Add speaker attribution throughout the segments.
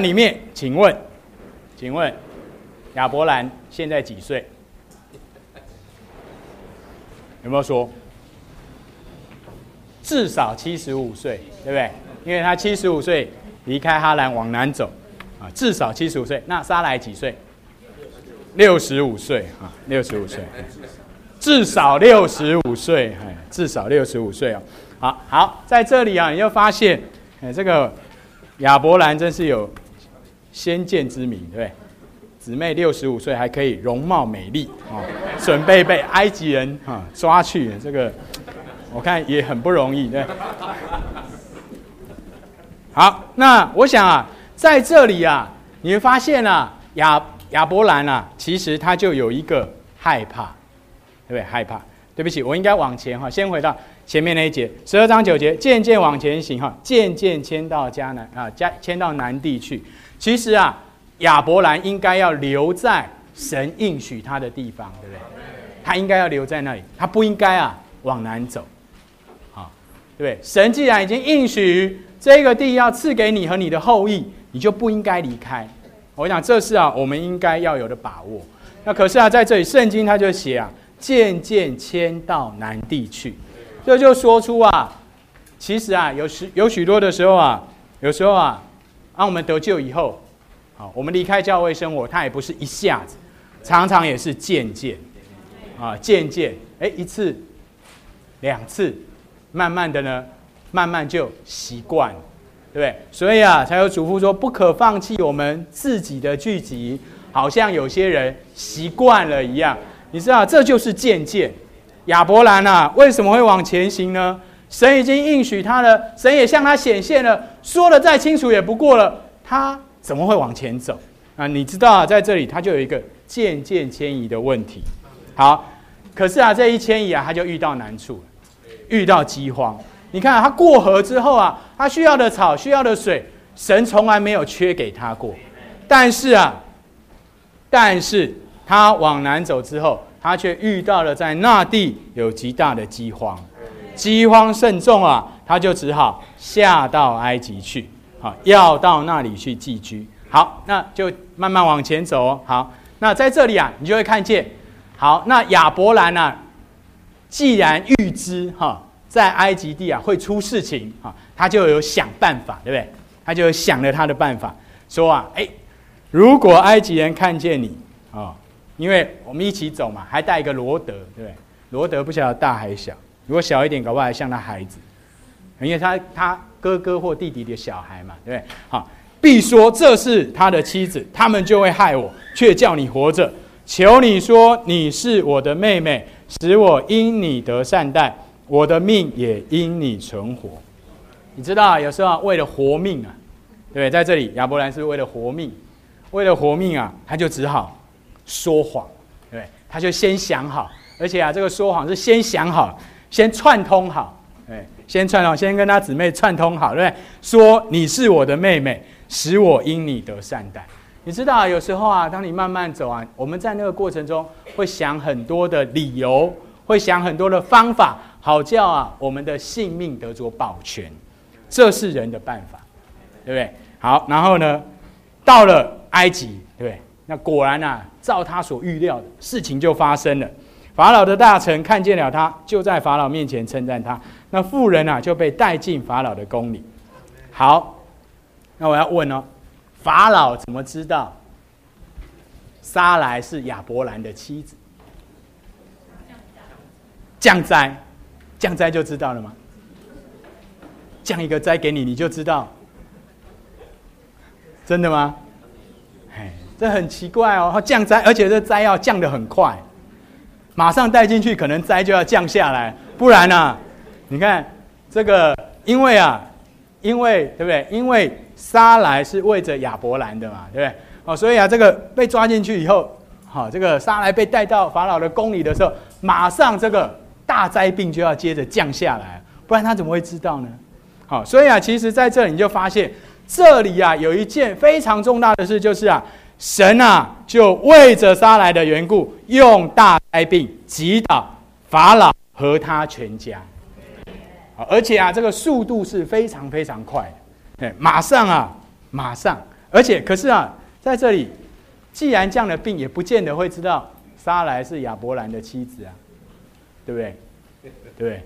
Speaker 1: 里面，请问亚伯兰现在几岁？有没有说？至少75岁，对不对？因为他75岁离开哈兰往南走，啊，至少75岁。那撒莱几岁？65岁啊，65岁，至少65岁，至少65岁哦。好，在这里啊，你就发现，这个亚伯兰真是有先见之明，对不对？姊妹65岁还可以容貌美丽啊，准备被埃及人抓去，这个我看也很不容易，对。好，那我想啊，在这里啊，你会发现啊，亚伯兰啊，其实他就有一个害怕，对不对？害怕。对不起，我应该往前哈，先回到前面那一节，12章9节，渐渐往前行哈，渐渐迁到迁到南地去。其实啊，亚伯兰应该要留在神应许他的地方，对不对？他应该要留在那里，他不应该啊往南走，啊，对不对？神既然已经应许这个地要赐给你和你的后裔，你就不应该离开。我想这是啊我们应该要有的把握。那可是啊，在这里圣经他就写啊，渐渐迁到南地去，这就说出啊，其实啊有许多的时候啊，有时候啊，我们得救以后，好，我们离开教会生活，它也不是一下子，常常也是渐渐，渐渐，一次、2次，慢慢的呢，慢慢就习惯了，对不对？所以啊，才有嘱咐说，不可放弃我们自己的聚集，好像有些人习惯了一样。你知道，这就是渐渐。亚伯兰啊，为什么会往前行呢？神已经应许他了，神也向他显现了，说的再清楚也不过了，他怎么会往前走啊？你知道啊，在这里他就有一个渐渐迁移的问题。好，可是啊，这一迁移啊，他就遇到难处了，遇到饥荒。你看啊，他过河之后啊，他需要的草、需要的水，神从来没有缺给他过。但是他往南走之后，他却遇到了在那地有极大的饥荒，饥荒甚重啊，他就只好下到埃及去，要到那里去寄居。好，那就慢慢往前走哦。好，那在这里啊，你就会看见，好，那亚伯兰啊，既然预知在埃及地啊会出事情他就有想办法，对不对？他就想了他的办法，说啊，如果埃及人看见你因为我们一起走嘛，还带一个罗德，对不对？罗德不晓得大还小，如果小一点，搞不好还像他孩子，因为他哥哥或弟弟的小孩嘛，对不对？好，必说这是他的妻子，他们就会害我，却叫你活着。求你说你是我的妹妹，使我因你得善待，我的命也因你存活。你知道有时候为了活命啊，对不对？在这里亚伯兰是为了活命，为了活命啊，他就只好说谎，对不对？他就先想好，而且啊，这个说谎是先想好，先串通好，对，先串通，先跟他姊妹串通好，对不对？说你是我的妹妹，使我因你得善待。你知道有时候啊，当你慢慢走啊，我们在那个过程中会想很多的理由，会想很多的方法，好叫啊我们的性命得着保全，这是人的办法，对不对？好，然后呢，到了埃及，对不对？那果然啊，照他所预料的事情就发生了。法老的大臣看见了他，就在法老面前称赞他。那妇人啊，就被带进法老的宫里。好，那我要问哦，法老怎么知道撒莱是亚伯兰的妻子？降灾就知道了吗？降一个灾给你，你就知道？真的吗？这很奇怪哦，降灾，而且这灾要降得很快，马上带进去，可能灾就要降下来，不然啊，你看这个，因为对不对？因为撒莱是为着亚伯兰的嘛，对不对？所以啊，这个被抓进去以后，这个撒莱被带到法老的宫里的时候，马上这个大灾病就要接着降下来，不然他怎么会知道呢？所以啊，其实在这里你就发现，这里啊有一件非常重大的事，就是啊。神啊，就为着撒莱的缘故，用大灾病击倒法老和他全家，而且啊，这个速度是非常非常快的，马上， 而且可是啊，在这里，既然这样的病，也不见得会知道撒莱是亚伯兰的妻子啊，对不对？对，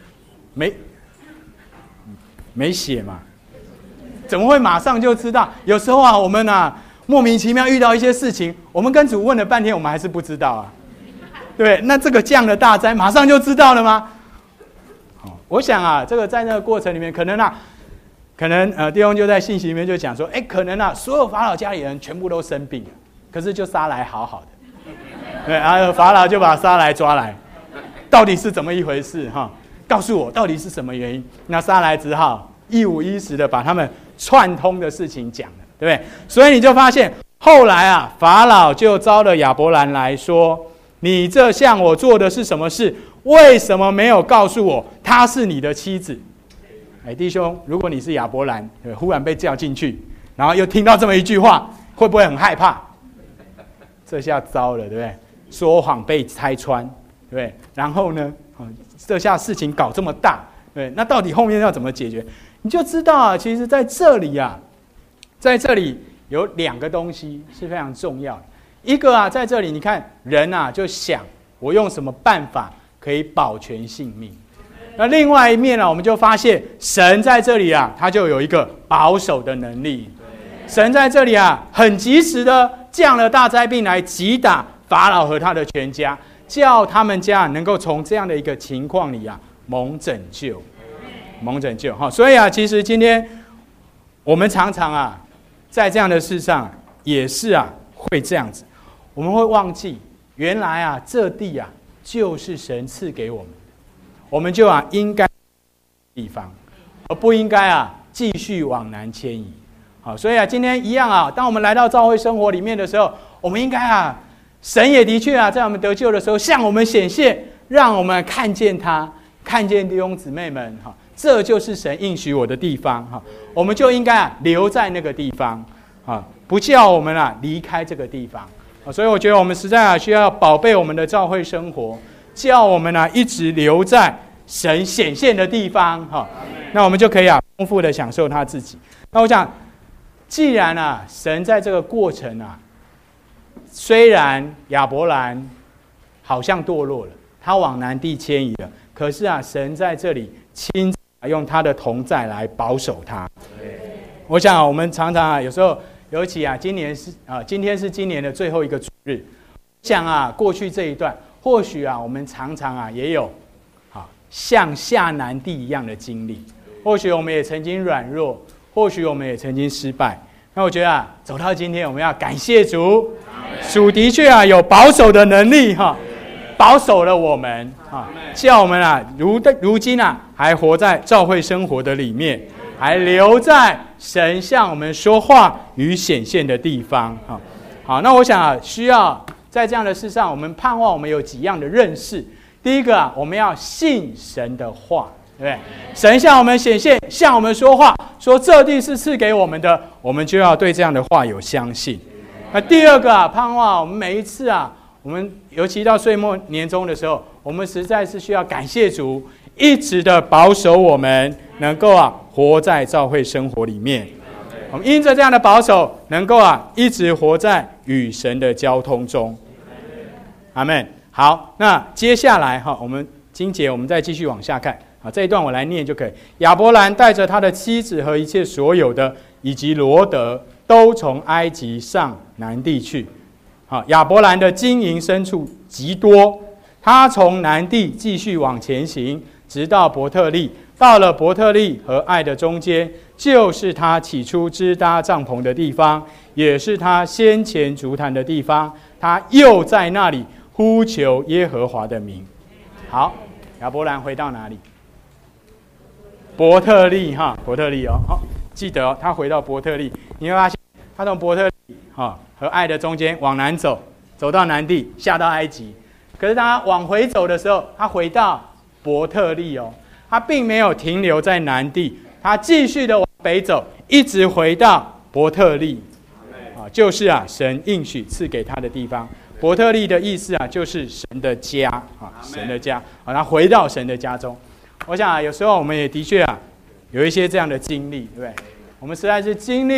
Speaker 1: 没写嘛，怎么会马上就知道？有时候啊，我们啊莫名其妙遇到一些事情，我们跟主问了半天，我们还是不知道啊。对，那这个降了大灾，马上就知道了吗？我想啊，这个在那个过程里面，可能弟兄就在信息里面就讲说，可能啊，所有法老家里人全部都生病了，可是就撒莱好好的，对，然后法老就把撒莱抓来，到底是怎么一回事哈？告诉我到底是什么原因？那撒莱只好一五一十的把他们串通的事情讲了，对不对？所以你就发现后来啊，法老就招了亚伯兰来说，你这向我做的是什么事？为什么没有告诉我她是你的妻子？弟兄，如果你是亚伯兰，忽然被叫进去，然后又听到这么一句话，会不会很害怕？这下糟了，对不对？说谎被拆穿，对不对？然后呢，这下事情搞这么大，对，那到底后面要怎么解决？你就知道啊，其实在这里有两个东西是非常重要的。一个啊，在这里你看人啊，就想我用什么办法可以保全性命。那另外一面呢，我们就发现神在这里啊，他就有一个保守的能力。神在这里啊，很及时的降了大灾病来击打法老和他的全家，叫他们家能够从这样的一个情况里啊蒙拯救。所以啊，其实今天我们常常啊，在这样的事上也是啊会这样子，我们会忘记原来啊这地啊就是神赐给我们。我们就应该地方，而不应该继续往南迁移。好，所以今天一样当我们来到教会生活里面的时候，我们应该神也的确在我们得救的时候向我们显现，让我们看见他，看见弟兄姊妹们这就是神应许我的地方我们就应该留在那个地方不叫我们离开这个地方所以我觉得我们实在需要宝贝我们的教会生活。叫我们一直留在神显现的地方那我们就可以丰富的享受他自己。那我想，既然神在这个过程虽然亚伯兰好像堕落了，他往南地迁移了，可是神在这里亲自用他的同在来保守他。我想我们常常有时候，尤其今天是今年的最后一个主日，想过去这一段。或许我们常常也有像下南地一样的经历，或许我们也曾经软弱，或许我们也曾经失败。那我觉得走到今天，我们要感谢主，主的确有保守的能力保守了我们叫我们如今还活在教会生活的里面，还留在神向我们说话与显现的地方好，那我想需要。在这样的事上，我们盼望我们有几样的认识。第一个我们要信神的话，对不对？神向我们显现，向我们说话，说这地是赐给我们的，我们就要对这样的话有相信。那第二个盼望我们每一次我们尤其到岁末年终的时候，我们实在是需要感谢主，一直的保守我们，能够活在教会生活里面。我们因着这样的保守，能够一直活在与神的交通中。阿们。好，那接下来我们经节我们再继续往下看这一段我来念就可以。亚伯兰带着他的妻子和一切所有的，以及罗得，都从埃及上南地去。亚伯兰的金银牲畜极多，他从南地继续往前行，直到伯特利。到了伯特利和爱的中间，就是他起初支搭帐篷的地方，也是他先前筑坛的地方。他又在那里呼求耶和华的名。好，亚伯兰回到哪里？伯特利伯特利记得他回到伯特利，你会发现他从伯特利和爱的中间往南走，走到南地，下到埃及。可是他往回走的时候，他回到伯特利他并没有停留在南地，他继续的往北走，一直回到伯特利就是神应许赐给他的地方。伯特利的意思就是神的家神的家他回到神的家中。我想有时候我们也的确有一些这样的经历，对不对？我们实在是经历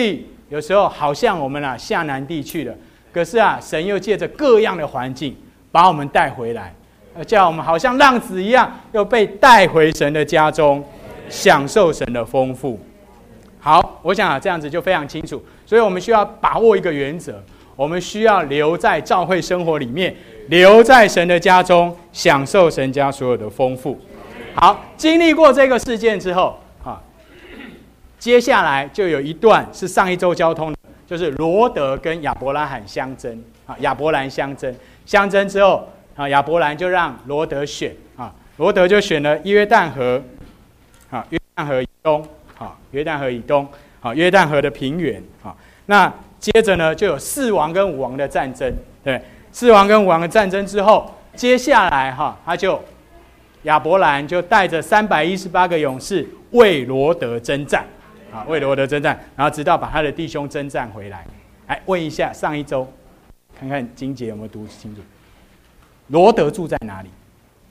Speaker 1: 有时候好像我们下南地去了，可是神又借着各样的环境把我们带回来，叫我们好像浪子一样，又被带回神的家中，享受神的丰富。好，我想这样子就非常清楚。所以我们需要把握一个原则，我们需要留在教会生活里面，留在神的家中，享受神家所有的丰富。好，经历过这个事件之后，接下来就有一段是上一周交通的，就是罗德跟亚伯拉罕相争。亚伯兰相争之后，亚伯兰就让罗德选，罗德就选了约旦河，约旦河以东，约旦河以东，约旦河的平原。那接着呢，就有4王跟5王的战争，对，4王跟5王的战争之后，接下来亚伯兰就带着318个勇士为罗德征战，为罗德征战，然后直到把他的弟兄征战回来。来问一下上一周，看看经节有没有读清楚。罗德住在哪里？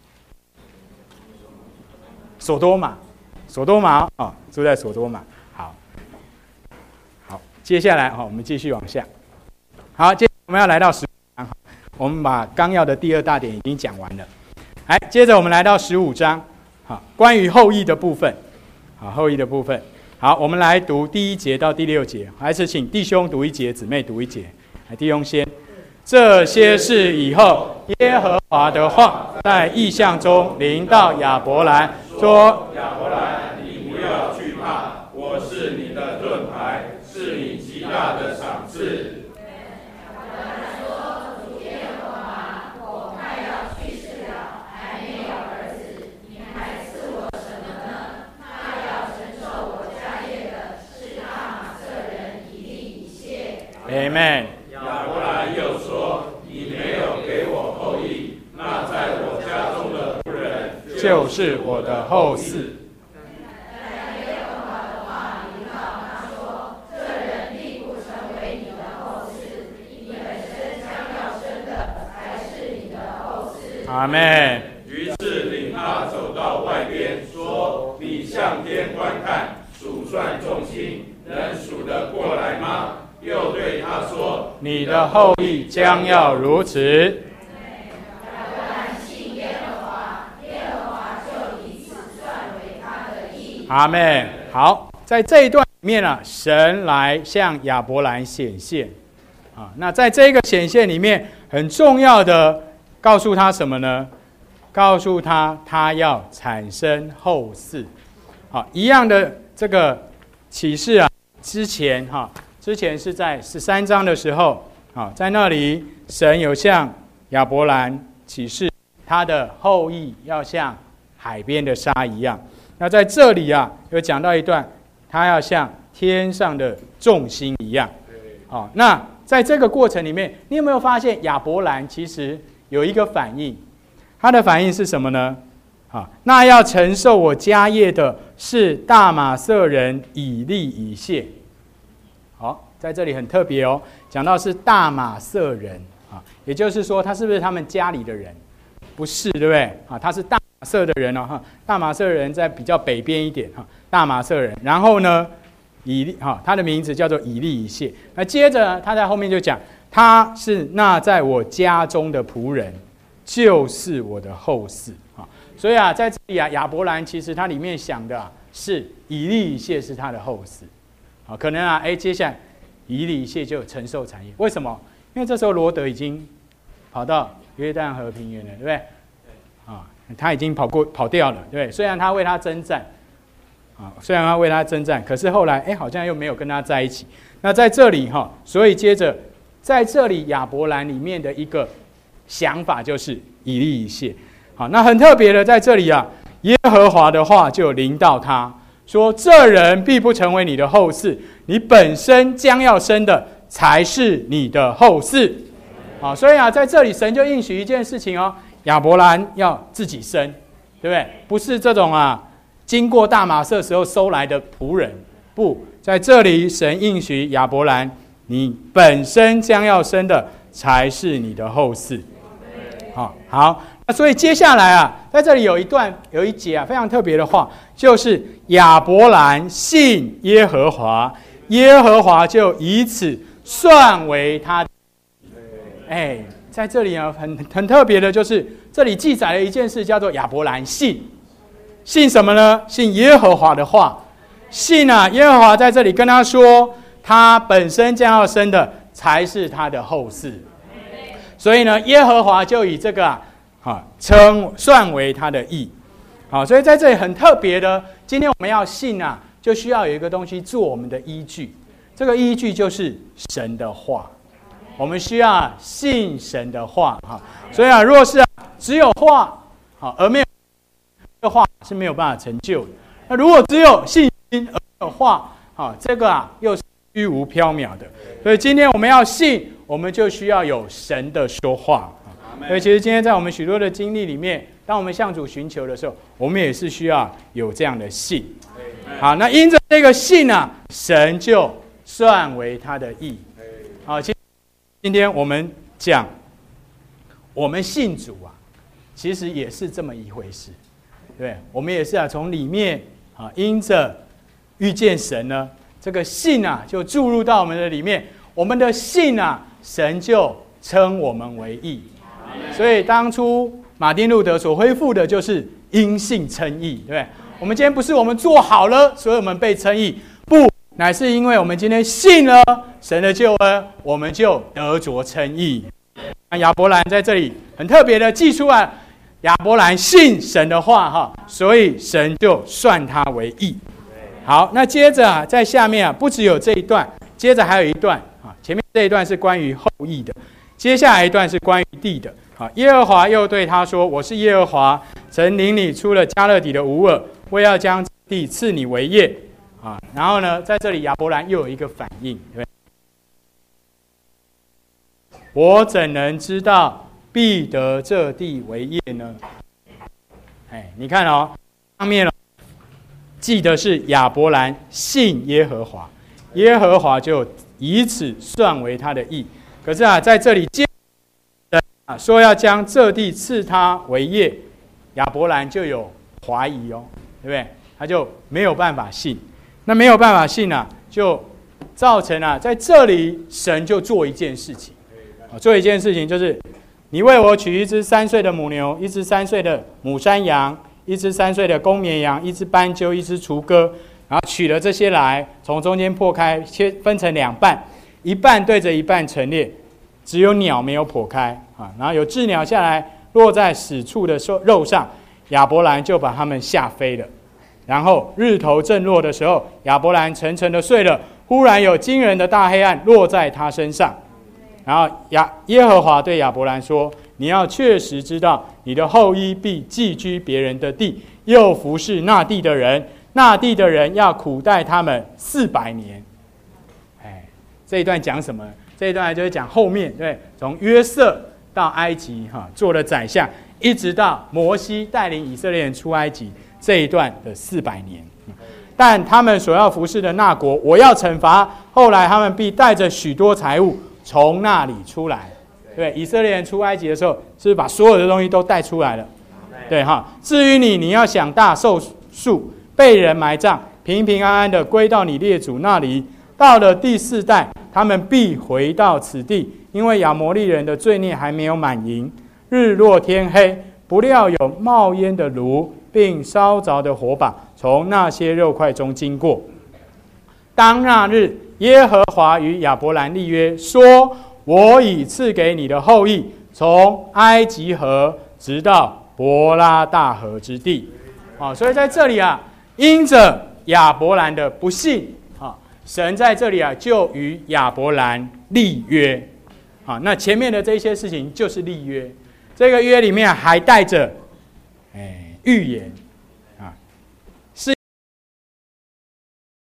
Speaker 1: 所多玛，住在所多玛。好，接下来我们继续往下。好，接着我们要来到15章，我们把纲要的第2大点已经讲完了。来，接着我们来到15章，关于后裔的部分。后裔的部分。好，我们来读第1节到第6节，还是请弟兄读1节，姊妹读1节。来，弟兄先。这些事以后，耶和华的话在异象中临到亚伯兰，说：
Speaker 2: 亚伯兰，你不要惧怕，我是你的盾牌，是你极大的赏赐。
Speaker 1: Amen。
Speaker 2: 亚伯兰又说：“你没有给我后裔，那在我家中的仆人
Speaker 1: 就是我的后嗣。”阿们。
Speaker 2: 于是领他走到外边，说：“你向天观看，数算众星，能数得过来吗？”又对他说：“
Speaker 1: 你的后裔将要如此。”阿们。好，在这一段里面神来向亚伯兰显现。那在这个显现里面，很重要的告诉他什么呢？告诉他要产生后嗣。一样的这个启示之前是在13章的时候，在那里神有向亚伯兰启示，他的后裔要像海边的沙一样。那在这里有讲到一段，他要像天上的众星一样。那在这个过程里面，你有没有发现亚伯兰其实有一个反应？他的反应是什么呢？那要承受我家业的是大马色人以利以谢。好，在这里很特别讲到是大马色人也就是说他是不是他们家里的人？不是，对不对？他是大马色的人大马色人在比较北边一点大马色人。然后呢，他的名字叫做以利以谢。那接着他在后面就讲，他是那在我家中的仆人，就是我的后嗣。所以在这里亚伯兰其实他里面想的是以利以谢是他的后嗣。可能接下来以利以谢就承受产业。为什么？因为这时候罗德已经跑到约旦河平原了，对不对？他已经跑掉了，对不对？虽然他为他征战，可是后来好像又没有跟他在一起。那在这里所以接着在这里亚伯兰里面的一个想法就是以利以谢。那很特别的，在这里耶和华的话就临到他。说这人必不成为你的后嗣，你本身将要生的才是你的后嗣。所以在这里神就应许一件事情亚伯兰要自己生，对不对？不是这种经过大马色时候收来的仆人，不，在这里神应许亚伯兰，你本身将要生的才是你的后嗣。好，那所以接下来在这里有一节非常特别的话，就是亚伯兰信耶和华， 耶和华就以此算为他的。在这里啊，很特别的，就是这里记载了一件事，叫做亚伯兰信什么呢？信耶和华的话。信啊，耶和华在这里跟他说，他本身将要生的才是他的后嗣。所以呢，耶和华就以这个算为他的义。所以在这里很特别的，今天我们要信啊，就需要有一个东西做我们的依据。这个依据就是神的话。我们需要信神的话。所以若是只有话而没有的话，是没有办法成就的。那如果只有信心而没有话，这个又是虚无缥缈的。所以今天我们要信，我们就需要有神的说话。所以其实今天在我们许多的经历里面，当我们向主寻求的时候，我们也是需要有这样的信。好，那因着这个信啊，神就算为他的义。好，今天我们讲，我们信主啊，其实也是这么一回事。对，我们也是从里面因着遇见神呢，这个信啊就注入到我们的里面，我们的信啊，神就称我们为义。所以当初马丁路德所恢复的就是因信称义，对不对？我们今天不是我们做好了，所以我们被称义，不，乃是因为我们今天信了神的救恩，我们就得着称义。亚伯兰在这里很特别的记出来，亚伯兰信神的话，所以神就算他为义。好，那接着在下面不只有这一段，接着还有一段前面这一段是关于后裔的，接下来一段是关于地的。耶和华又对他说：“我是耶和华，曾领你出了迦勒底的吾尔，我要将地赐你为业。”然后呢，在这里亚伯兰又有一个反应，对不对？我怎能知道必得这地为业呢？你看上面记得是亚伯兰信耶和华，耶和华就以此算为他的义。可是在这里说要将这地赐他为业，亚伯兰就有怀疑对不对？他就没有办法信。那没有办法信就造成在这里神就做一件事情，就是你为我取一只3岁的母牛，一只3岁的母山羊，一只3岁的公绵羊，一只斑鸠，一只雏鸽，然后取了这些来，从中间破开，分成2半，一半对着一半陈列，只有鸟没有破开然后有鸷鸟下来落在死处的肉上，亚伯兰就把它们吓飞了。然后日头正落的时候，亚伯兰沉沉的睡了，忽然有惊人的大黑暗落在他身上。然后耶和华对亚伯兰说：“你要确实知道，你的后裔必寄居别人的地，又服侍那地的人，那地的人要苦待他们400年。”这一段讲什么？这一段就是讲后面，对，从约瑟到埃及做了宰相，一直到摩西带领以色列人出埃及这一段的400年。但他们所要服侍的那国，我要惩罚，后来他们必带着许多财物从那里出来。对，以色列人出埃及的时候，是不是把所有的东西都带出来了？对至于你要享大寿数，被人埋葬，平平安安的归到你列祖那里。到了第4代，他们必回到此地，因为亚摩利人的罪孽还没有满盈。日落天黑，不料有冒烟的炉，并烧着的火把从那些肉块中经过。当那日，耶和华与亚伯兰立约，说：“我已赐给你的后裔，从埃及河直到伯拉大河之地。”所以在这里因着亚伯兰的不信，神在这里就与亚伯兰立约。那前面的这些事情就是立约，这个约里面还带着预言，